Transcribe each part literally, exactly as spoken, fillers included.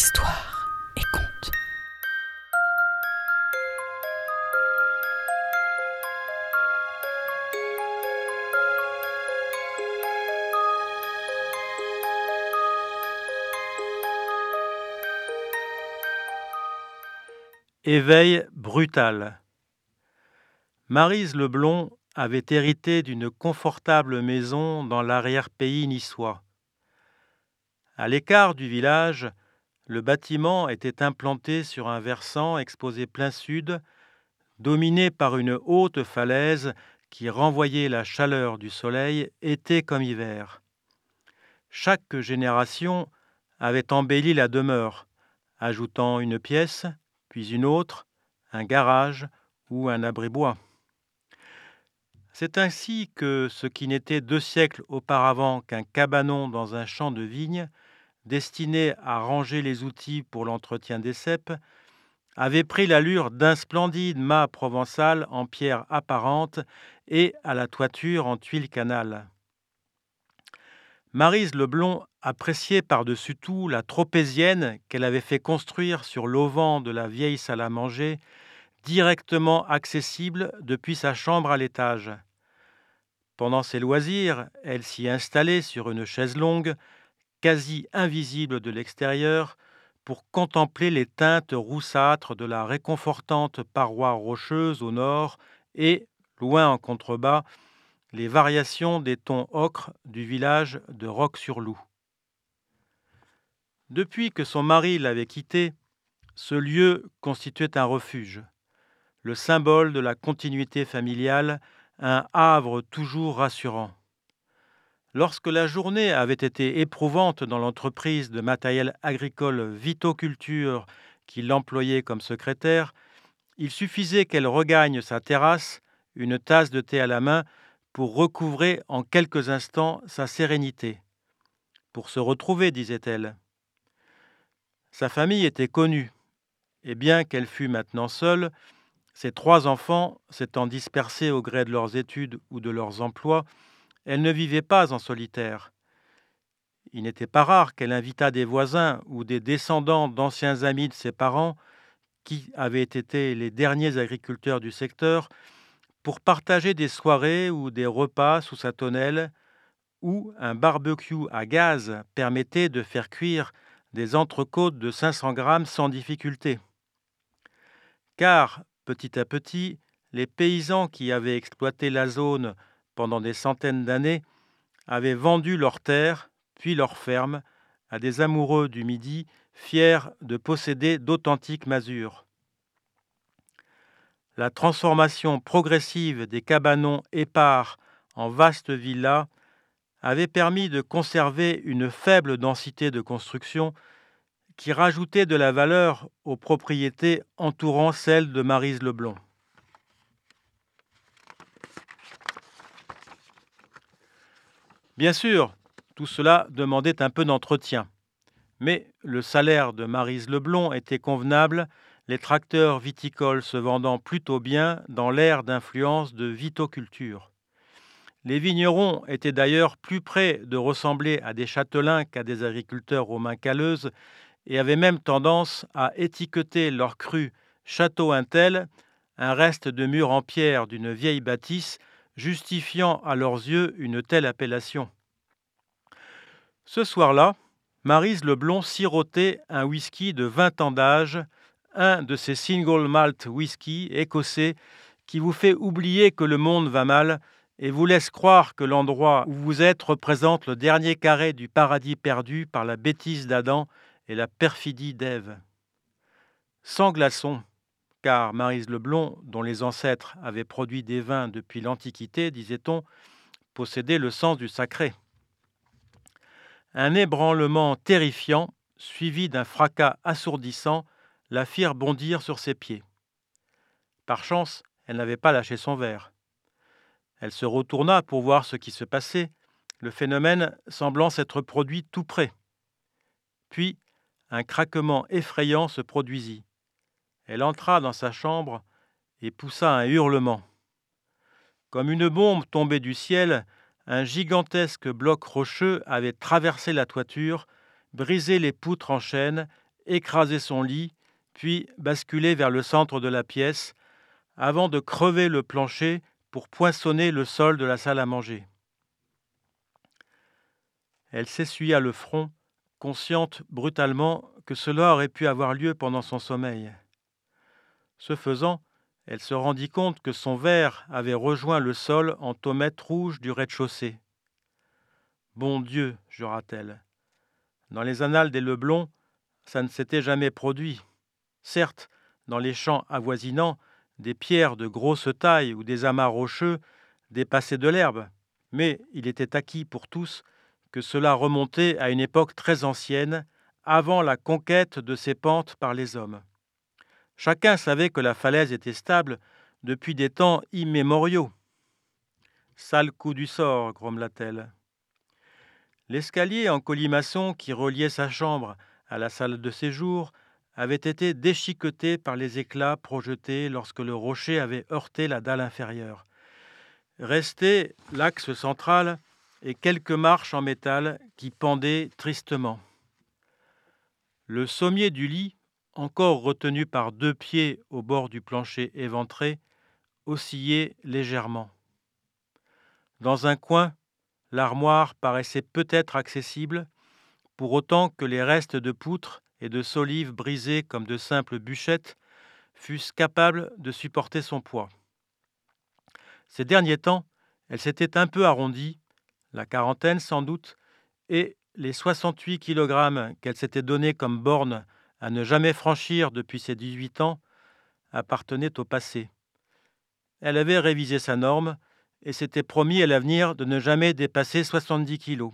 Histoire et contes. Éveil brutal. Maryse Leblond avait hérité d'une confortable maison dans l'arrière-pays niçois. À l'écart du village, le bâtiment était implanté sur un versant exposé plein sud, dominé par une haute falaise qui renvoyait la chaleur du soleil été comme hiver. Chaque génération avait embelli la demeure, ajoutant une pièce, puis une autre, un garage ou un abri-bois. C'est ainsi que ce qui n'était deux siècles auparavant qu'un cabanon dans un champ de vignes, destiné à ranger les outils pour l'entretien des ceps, avait pris l'allure d'un splendide mât provençal en pierre apparente et à la toiture en tuiles canal. Maryse Leblond appréciait par-dessus tout la tropézienne qu'elle avait fait construire sur l'auvent de la vieille salle à manger, directement accessible depuis sa chambre à l'étage. Pendant ses loisirs, elle s'y installait sur une chaise longue, quasi invisible de l'extérieur, pour contempler les teintes roussâtres de la réconfortante paroi rocheuse au nord et, loin en contrebas, les variations des tons ocre du village de Roques-sur-Loup. Depuis que son mari l'avait quittée, ce lieu constituait un refuge, le symbole de la continuité familiale, un havre toujours rassurant. Lorsque la journée avait été éprouvante dans l'entreprise de matériel agricole Vitoculture qui l'employait comme secrétaire, il suffisait qu'elle regagne sa terrasse, une tasse de thé à la main, pour recouvrer en quelques instants sa sérénité. Pour se retrouver, disait-elle. Sa famille était connue, et bien qu'elle fût maintenant seule, ses trois enfants s'étant dispersés au gré de leurs études ou de leurs emplois, elle ne vivait pas en solitaire. Il n'était pas rare qu'elle invitât des voisins ou des descendants d'anciens amis de ses parents, qui avaient été les derniers agriculteurs du secteur, pour partager des soirées ou des repas sous sa tonnelle, où un barbecue à gaz permettait de faire cuire des entrecôtes de cinq cents grammes sans difficulté. Car, petit à petit, les paysans qui avaient exploité la zone pendant des centaines d'années avaient vendu leurs terres, puis leurs fermes, à des amoureux du Midi, fiers de posséder d'authentiques masures. La transformation progressive des cabanons épars en vastes villas avait permis de conserver une faible densité de construction qui rajoutait de la valeur aux propriétés entourant celles de Maryse Leblond. Bien sûr, tout cela demandait un peu d'entretien, mais le salaire de Maryse Leblond était convenable, les tracteurs viticoles se vendant plutôt bien dans l'ère d'influence de Vitoculture. Les vignerons étaient d'ailleurs plus près de ressembler à des châtelains qu'à des agriculteurs aux mains calleuses et avaient même tendance à étiqueter leur cru « Château Intel », un reste de mur en pierre d'une vieille bâtisse, justifiant à leurs yeux une telle appellation. Ce soir-là, Maryse Leblond sirotait un whisky de vingt ans d'âge, un de ces single malt whisky écossais qui vous fait oublier que le monde va mal et vous laisse croire que l'endroit où vous êtes représente le dernier carré du paradis perdu par la bêtise d'Adam et la perfidie d'Ève. Sans glaçons, car Maryse Leblond, dont les ancêtres avaient produit des vins depuis l'Antiquité, disait-on, possédait le sens du sacré. Un ébranlement terrifiant, suivi d'un fracas assourdissant, la firent bondir sur ses pieds. Par chance, elle n'avait pas lâché son verre. Elle se retourna pour voir ce qui se passait, le phénomène semblant s'être produit tout près. Puis, un craquement effrayant se produisit. Elle entra dans sa chambre et poussa un hurlement. Comme une bombe tombée du ciel, un gigantesque bloc rocheux avait traversé la toiture, brisé les poutres en chêne écraser son lit, puis basculer vers le centre de la pièce, avant de crever le plancher pour poinçonner le sol de la salle à manger. Elle s'essuya le front, consciente brutalement que cela aurait pu avoir lieu pendant son sommeil. Ce faisant, elle se rendit compte que son verre avait rejoint le sol en tomate rouge du rez-de-chaussée. « Bon Dieu !» jura-t-elle. Dans les annales des Leblond, ça ne s'était jamais produit. Certes, dans les champs avoisinants, des pierres de grosse taille ou des amas rocheux dépassaient de l'herbe, mais il était acquis pour tous que cela remontait à une époque très ancienne, avant la conquête de ces pentes par les hommes. Chacun savait que la falaise était stable depuis des temps immémoriaux. « Sale coup du sort !» grommela-t-elle. L'escalier en colimaçon qui reliait sa chambre à la salle de séjour avait été déchiqueté par les éclats projetés lorsque le rocher avait heurté la dalle inférieure. Restait l'axe central et quelques marches en métal qui pendaient tristement. Le sommier du lit, encore retenu par deux pieds au bord du plancher éventré, oscillait légèrement. Dans un coin, l'armoire paraissait peut-être accessible, pour autant que les restes de poutres et de solives brisées comme de simples bûchettes fussent capables de supporter son poids. Ces derniers temps, elle s'était un peu arrondie, la quarantaine sans doute, et les soixante-huit kilogrammes qu'elle s'était donnés comme borne à ne jamais franchir depuis ses dix-huit ans appartenaient au passé. Elle avait révisé sa norme et s'était promis à l'avenir de ne jamais dépasser soixante-dix kilos.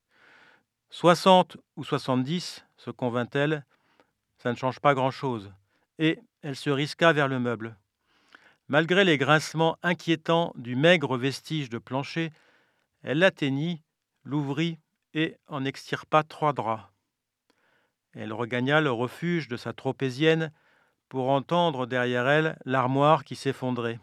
soixante ou soixante-dix, se convint-elle, ça ne change pas grand-chose, et elle se risqua vers le meuble. Malgré les grincements inquiétants du maigre vestige de plancher, elle l'atteignit, l'ouvrit et en extirpa trois draps. Elle regagna le refuge de sa tropézienne pour entendre derrière elle l'armoire qui s'effondrait.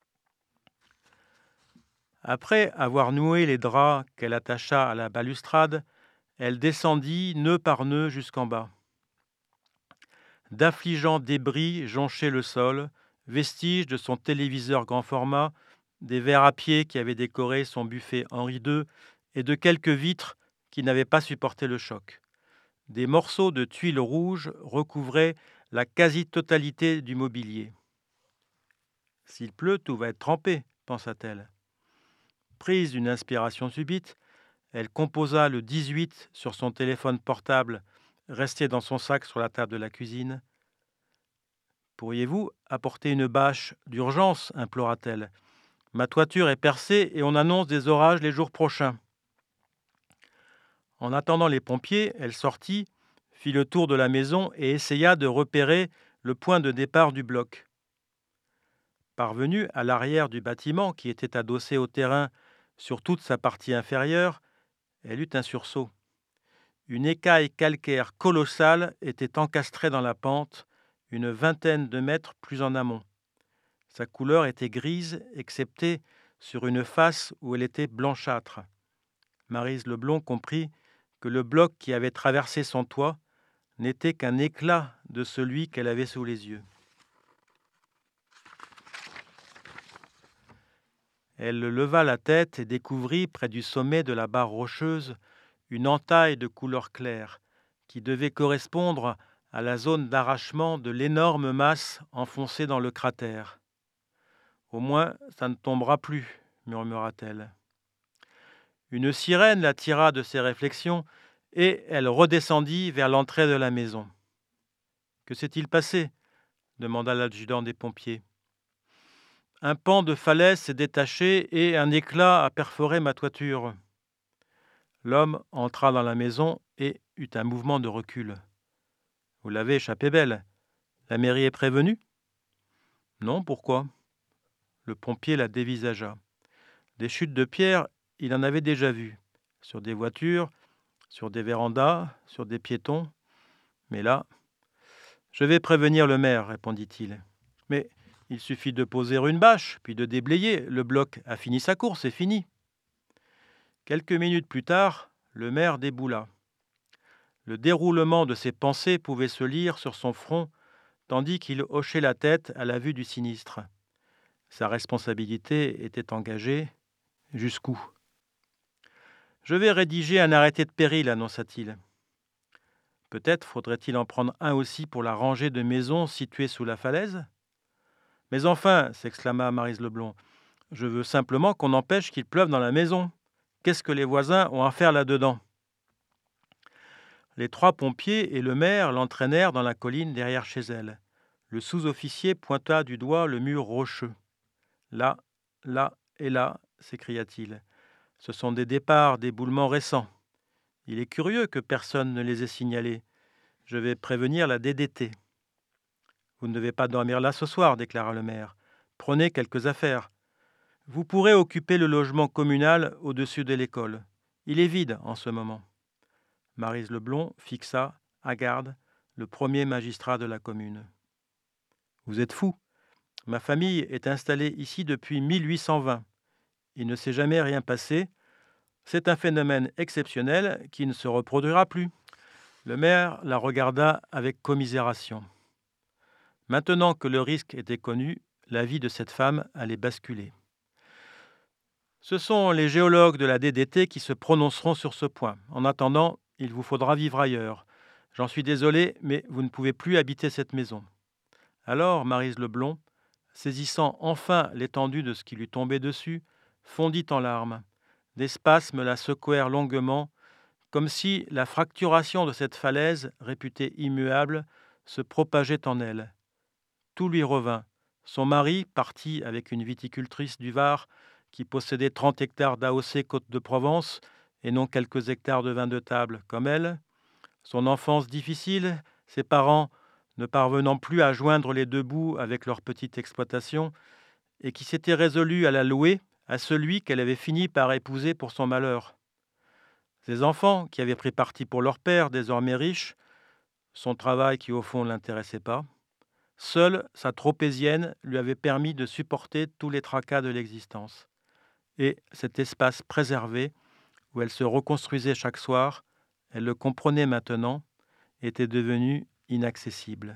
Après avoir noué les draps qu'elle attacha à la balustrade, elle descendit nœud par nœud jusqu'en bas. D'affligeants débris jonchaient le sol, vestiges de son téléviseur grand format, des verres à pied qui avaient décoré son buffet Henri deux et de quelques vitres qui n'avaient pas supporté le choc. Des morceaux de tuiles rouges recouvraient la quasi-totalité du mobilier. « S'il pleut, tout va être trempé, » pensa-t-elle. Prise d'une inspiration subite, elle composa le dix-huit sur son téléphone portable, resté dans son sac sur la table de la cuisine. « Pourriez-vous apporter une bâche d'urgence » implora-t-elle. « Ma toiture est percée et on annonce des orages les jours prochains. » En attendant les pompiers, elle sortit, fit le tour de la maison et essaya de repérer le point de départ du bloc. Parvenue à l'arrière du bâtiment, qui était adossé au terrain sur toute sa partie inférieure, elle eut un sursaut. Une écaille calcaire colossale était encastrée dans la pente, une vingtaine de mètres plus en amont. Sa couleur était grise, excepté sur une face où elle était blanchâtre. Maryse Leblond comprit que le bloc qui avait traversé son toit n'était qu'un éclat de celui qu'elle avait sous les yeux. Elle leva la tête et découvrit, près du sommet de la barre rocheuse, une entaille de couleur claire qui devait correspondre à la zone d'arrachement de l'énorme masse enfoncée dans le cratère. « Au moins, ça ne tombera plus, » murmura-t-elle. Une sirène la tira de ses réflexions et elle redescendit vers l'entrée de la maison. « Que s'est-il passé ?» demanda l'adjudant des pompiers. « Un pan de falaise s'est détaché et un éclat a perforé ma toiture. » L'homme entra dans la maison et eut un mouvement de recul. « Vous l'avez échappé belle. La mairie est prévenue ?»« Non, pourquoi ?» Le pompier la dévisagea. Des chutes de pierre, il en avait déjà vu, sur des voitures, sur des vérandas, sur des piétons. Mais là, « Je vais prévenir le maire, » répondit-il. « Mais il suffit de poser une bâche, puis de déblayer. Le bloc a fini sa course, c'est fini. » Quelques minutes plus tard, le maire déboula. Le déroulement de ses pensées pouvait se lire sur son front, tandis qu'il hochait la tête à la vue du sinistre. Sa responsabilité était engagée. Jusqu'où ? Je vais rédiger un arrêté de péril, annonça-t-il. Peut-être faudrait-il en prendre un aussi pour la rangée de maisons situées sous la falaise ? Mais enfin, s'exclama Maryse Leblond, je veux simplement qu'on empêche qu'il pleuve dans la maison. Qu'est-ce que les voisins ont à faire là-dedans ? Les trois pompiers et le maire l'entraînèrent dans la colline derrière chez elle. Le sous-officier pointa du doigt le mur rocheux. Là, là et là, s'écria-t-il. Ce sont des départs d'éboulements récents. Il est curieux que personne ne les ait signalés. Je vais prévenir la D D T. Vous ne devez pas dormir là ce soir, déclara le maire. Prenez quelques affaires. Vous pourrez occuper le logement communal au-dessus de l'école. Il est vide en ce moment. Maryse Leblond fixa, à garde, le premier magistrat de la commune. Vous êtes fou. Ma famille est installée ici depuis mille huit cent vingt. Il ne s'est jamais rien passé. C'est un phénomène exceptionnel qui ne se reproduira plus. Le maire la regarda avec commisération. Maintenant que le risque était connu, la vie de cette femme allait basculer. Ce sont les géologues de la D D T qui se prononceront sur ce point. En attendant, il vous faudra vivre ailleurs. J'en suis désolé, mais vous ne pouvez plus habiter cette maison. Alors, Maryse Leblond, saisissant enfin l'étendue de ce qui lui tombait dessus, fondit en larmes. Des spasmes la secouèrent longuement, comme si la fracturation de cette falaise, réputée immuable, se propageait en elle. Tout lui revint. Son mari, parti avec une viticultrice du Var, qui possédait trente hectares d'A O C Côte-de-Provence, et non quelques hectares de vin de table comme elle. Son enfance difficile, ses parents ne parvenant plus à joindre les deux bouts avec leur petite exploitation, et qui s'étaient résolus à la louer à celui qu'elle avait fini par épouser pour son malheur. Ses enfants, qui avaient pris parti pour leur père, désormais riche, son travail qui au fond ne l'intéressait pas, seule sa tropézienne lui avait permis de supporter tous les tracas de l'existence. Et cet espace préservé, où elle se reconstruisait chaque soir, elle le comprenait maintenant, était devenu inaccessible.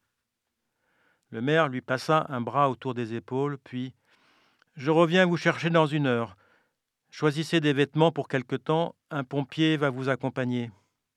Le maire lui passa un bras autour des épaules, puis « Je reviens vous chercher dans une heure. Choisissez des vêtements pour quelque temps, un pompier va vous accompagner. »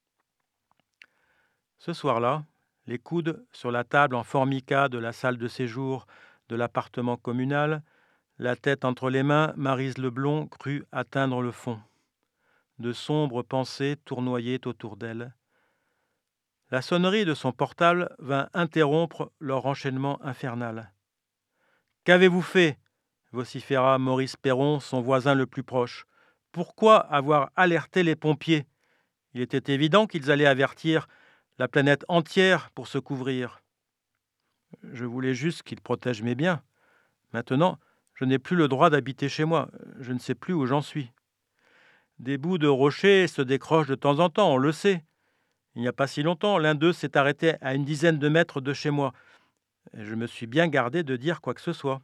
Ce soir-là, les coudes sur la table en formica de la salle de séjour de l'appartement communal, la tête entre les mains, Maryse Leblond crut atteindre le fond. De sombres pensées tournoyaient autour d'elle. La sonnerie de son portable vint interrompre leur enchaînement infernal. « Qu'avez-vous fait ?» vociféra Maurice Perron, son voisin le plus proche. « Pourquoi avoir alerté les pompiers ? Il était évident qu'ils allaient avertir la planète entière pour se couvrir. Je voulais juste qu'ils protègent mes biens. Maintenant, je n'ai plus le droit d'habiter chez moi. Je ne sais plus où j'en suis. Des bouts de rochers se décrochent de temps en temps, on le sait. Il n'y a pas si longtemps, l'un d'eux s'est arrêté à une dizaine de mètres de chez moi. Je me suis bien gardé de dire quoi que ce soit.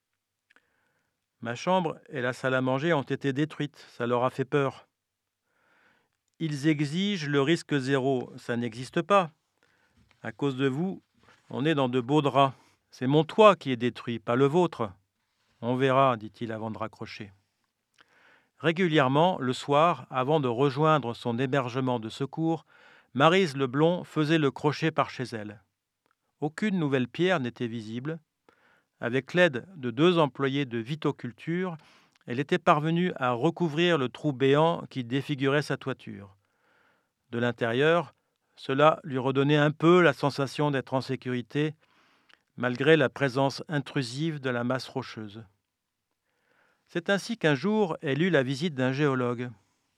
Ma chambre et la salle à manger ont été détruites. Ça leur a fait peur. Ils exigent le risque zéro. Ça n'existe pas. À cause de vous, on est dans de beaux draps. C'est mon toit qui est détruit, pas le vôtre. On verra, dit-il avant de raccrocher. Régulièrement, le soir, avant de rejoindre son hébergement de secours, Maryse Leblond faisait le crochet par chez elle. Aucune nouvelle pierre n'était visible. Avec l'aide de deux employés de viticulture, elle était parvenue à recouvrir le trou béant qui défigurait sa toiture. De l'intérieur, cela lui redonnait un peu la sensation d'être en sécurité, malgré la présence intrusive de la masse rocheuse. C'est ainsi qu'un jour, elle eut la visite d'un géologue.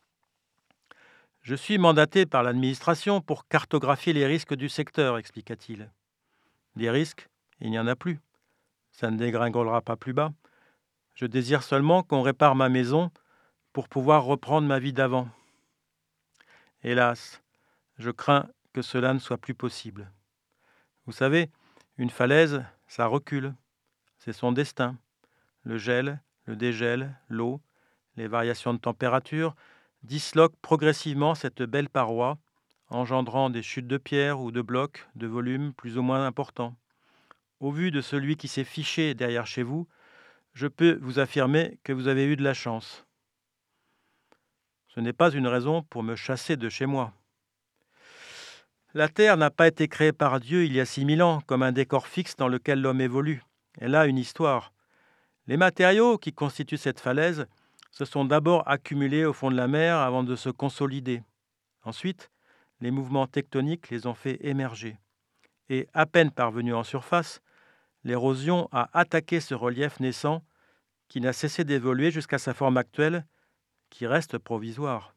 « Je suis mandaté par l'administration pour cartographier les risques du secteur, » expliqua-t-il. « Des risques, il n'y en a plus. Ça ne dégringolera pas plus bas. Je désire seulement qu'on répare ma maison pour pouvoir reprendre ma vie d'avant. Hélas, je crains que cela ne soit plus possible. Vous savez, une falaise, ça recule. C'est son destin. Le gel, le dégel, l'eau, les variations de température disloquent progressivement cette belle paroi engendrant des chutes de pierre ou de blocs de volume plus ou moins importants. Au vu de celui qui s'est fiché derrière chez vous, je peux vous affirmer que vous avez eu de la chance. Ce n'est pas une raison pour me chasser de chez moi. La Terre n'a pas été créée par Dieu il y a six mille ans comme un décor fixe dans lequel l'homme évolue. Elle a une histoire. Les matériaux qui constituent cette falaise se sont d'abord accumulés au fond de la mer avant de se consolider. Ensuite, les mouvements tectoniques les ont fait émerger. Et à peine parvenus en surface, l'érosion a attaqué ce relief naissant qui n'a cessé d'évoluer jusqu'à sa forme actuelle, qui reste provisoire.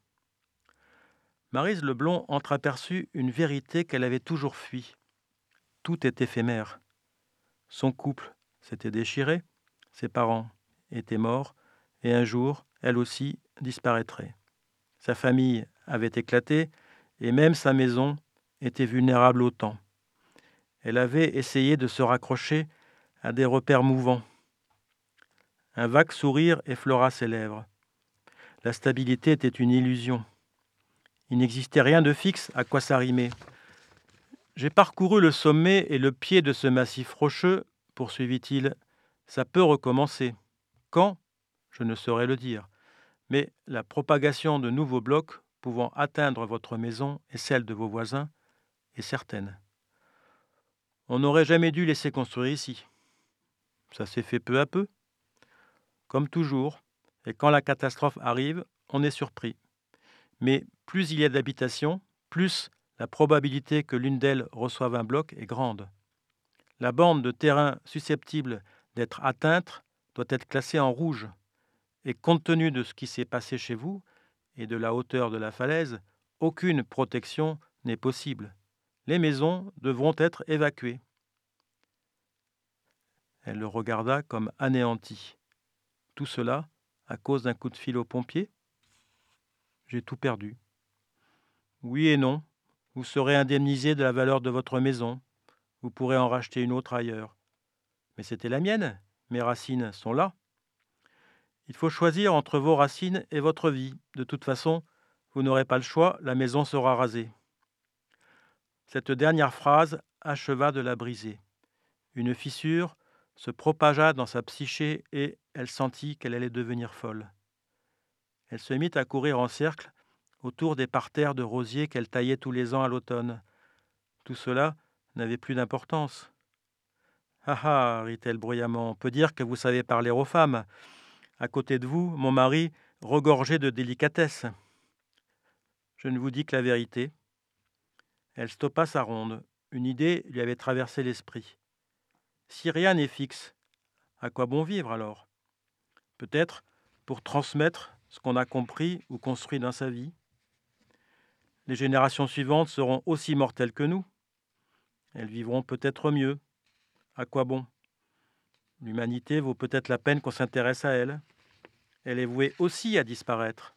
Maryse Leblond entreaperçut une vérité qu'elle avait toujours fui. Tout est éphémère. Son couple s'était déchiré, ses parents étaient morts, et un jour, elle aussi disparaîtrait. Sa famille avait éclaté, et même sa maison était vulnérable au temps. Elle avait essayé de se raccrocher à des repères mouvants. Un vague sourire effleura ses lèvres. La stabilité était une illusion. Il n'existait rien de fixe à quoi s'arrimer. J'ai parcouru le sommet et le pied de ce massif rocheux, poursuivit-il. Ça peut recommencer. Quand ? Je ne saurais le dire. Mais la propagation de nouveaux blocs pouvant atteindre votre maison et celle de vos voisins est certaine. On n'aurait jamais dû laisser construire ici. Ça s'est fait peu à peu. Comme toujours, et quand la catastrophe arrive, on est surpris. Mais plus il y a d'habitations, plus la probabilité que l'une d'elles reçoive un bloc est grande. La bande de terrain susceptible d'être atteinte doit être classée en rouge. Et compte tenu de ce qui s'est passé chez vous et de la hauteur de la falaise, aucune protection n'est possible. Les maisons devront être évacuées. Elle le regarda comme anéanti. Tout cela à cause d'un coup de fil aux pompiers ? J'ai tout perdu. Oui et non. Vous serez indemnisé de la valeur de votre maison. Vous pourrez en racheter une autre ailleurs. Mais c'était la mienne. Mes racines sont là. Il faut choisir entre vos racines et votre vie. De toute façon, vous n'aurez pas le choix, la maison sera rasée. Cette dernière phrase acheva de la briser. Une fissure se propagea dans sa psyché et elle sentit qu'elle allait devenir folle. Elle se mit à courir en cercle autour des parterres de rosiers qu'elle taillait tous les ans à l'automne. Tout cela n'avait plus d'importance. « Ah ah !» rit-elle bruyamment, « on peut dire que vous savez parler aux femmes. À côté de vous, mon mari regorgeait de délicatesse. Je ne vous dis que la vérité. » Elle stoppa sa ronde. Une idée lui avait traversé l'esprit. Si rien n'est fixe, à quoi bon vivre alors ? Peut-être pour transmettre ce qu'on a compris ou construit dans sa vie. Les générations suivantes seront aussi mortelles que nous. Elles vivront peut-être mieux. À quoi bon ? L'humanité vaut peut-être la peine qu'on s'intéresse à elle. Elle est vouée aussi à disparaître.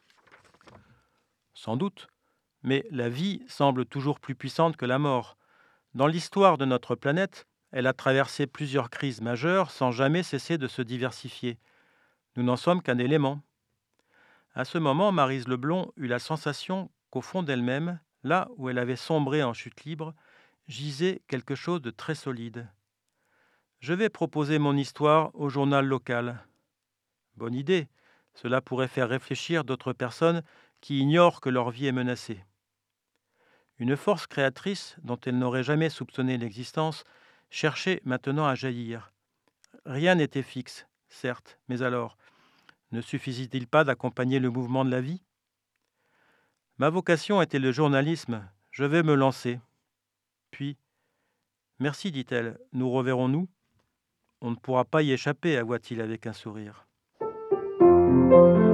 Sans doute, mais la vie semble toujours plus puissante que la mort. Dans l'histoire de notre planète, elle a traversé plusieurs crises majeures sans jamais cesser de se diversifier. Nous n'en sommes qu'un élément. À ce moment, Maryse Leblond eut la sensation qu'au fond d'elle-même, là où elle avait sombré en chute libre, gisait quelque chose de très solide. Je vais proposer mon histoire au journal local. Bonne idée, cela pourrait faire réfléchir d'autres personnes qui ignorent que leur vie est menacée. Une force créatrice dont elle n'aurait jamais soupçonné l'existence cherchait maintenant à jaillir. Rien n'était fixe, certes, mais alors, ne suffisait-il pas d'accompagner le mouvement de la vie ? Ma vocation était le journalisme, je vais me lancer. Puis, merci, dit-elle, nous reverrons-nous ? On ne pourra pas y échapper, avoua-t-il avec un sourire.